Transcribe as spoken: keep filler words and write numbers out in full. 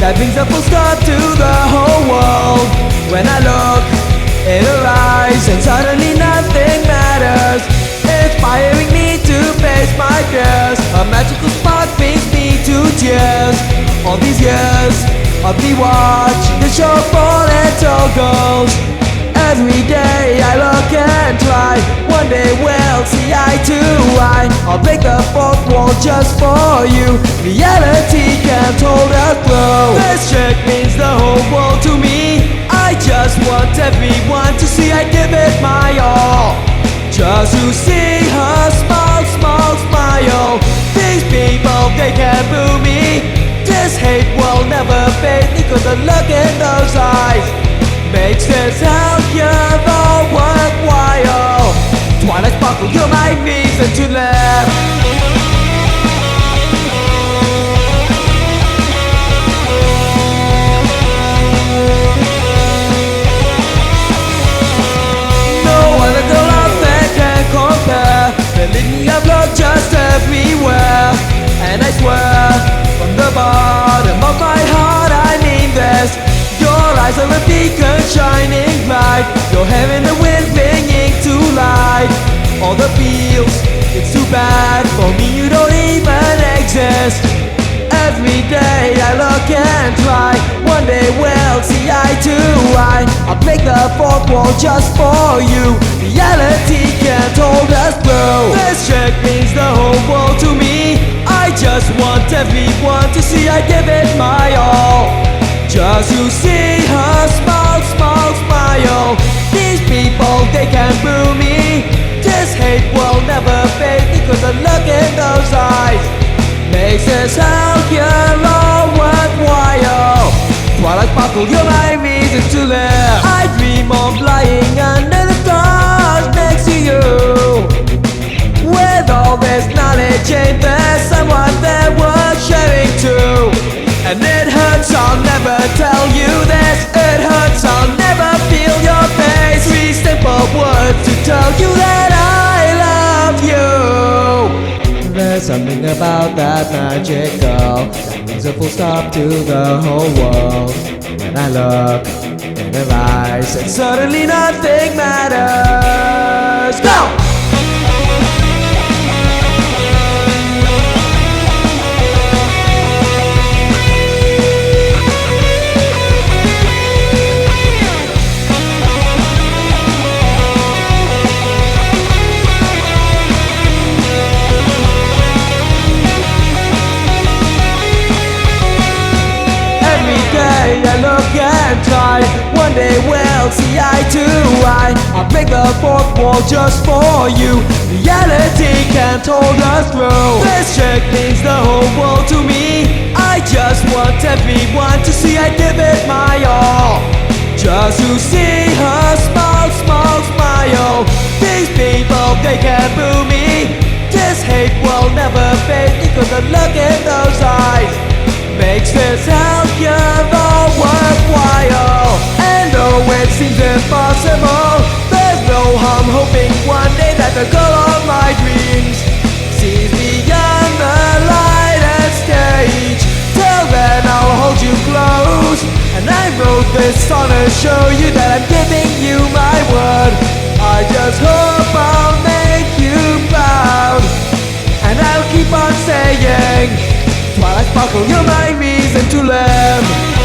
that brings a full stop to the whole world. When I look in her eyes and suddenly nothing matters, inspiring me to face my fears. A magical spark brings me to tears. All these years of me watching the show fall and girls. Every day I look and try, one day we'll see eye to eye. I'll break the fourth wall just for you. Reality can't hold us through. This chick means the whole world to me. I just want everyone to see I give it my all. Just to see her smile, smile, smile. These people, they can't boo me. This hate will never fade because the look in those eyes makes this out here all worthwhile. Twilight sparkle, you're my reason to live. No other girl out there can compare. Believe me, I've looked just everywhere, and I swear, from the bottom of my heart I mean this. Your eyes are a beacon shining bright. Your hair in the wind bringing to light all the feels. It's too bad for me you don't even exist. Every day I look and try, one day we'll see eye to eye. I'll break the fourth wall just for you. Reality can't hold us through. This chick means the whole world to me. I just want everyone to see I give it my all. Just to see her smile, smile, smile. These people, they can't boo me. This hate will never fade because the look in those eyes makes this out here all worthwhile. Twilight sparkle, you're my reason to live. I dream of lying under the stars next to you. With all this knowledge, ain't there someone there worth sharing to? And it hurts, I'll never tell you this. It hurts, I'll never feel your face. Three simple words to tell you that I love you. There's something about that magic girl that brings a full stop to the whole world. When I look in her eyes and suddenly nothing matters. Go! I look and try, one day we'll see eye to eye. I'll break the fourth wall just for you. Reality can't hold us through. This chick means the whole world to me. I just want everyone to see I give it my all. Just to see her smile, smile, smile. These people, they can't boo me. This hate will never fade because the look in those eyes makes this out here all worthwhile. And though it seems impossible, there's no harm hoping one day that the girl of my dreams sees beyond the light and stage. Till then I'll hold you close, and I wrote this song to show you that I'm giving you my word. I just hope I'll make you proud, and I'll keep on saying, Twilight sparkle, you're my reason to live.